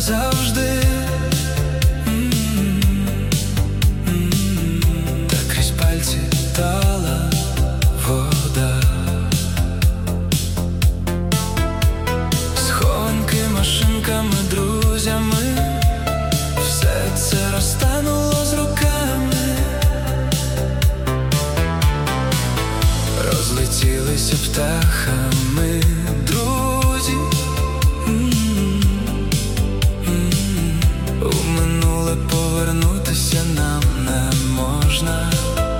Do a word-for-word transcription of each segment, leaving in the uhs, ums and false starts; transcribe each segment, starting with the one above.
назавжди. Та крізь пальці тала вода. Схованки машинками, друзями, все це розтануло з роками. Розлетілися птахами друзі. У минуле повернутися нам не можна.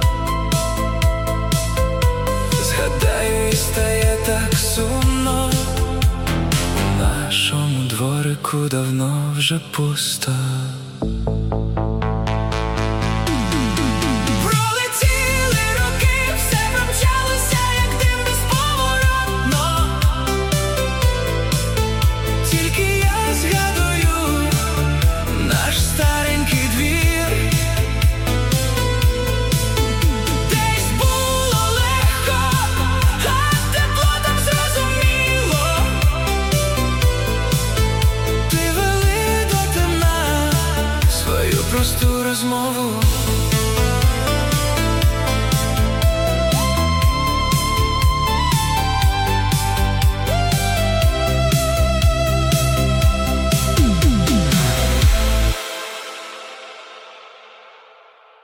Згадаю, і стає так сумно. У нашому дворику давно вже пусто. Просту розмову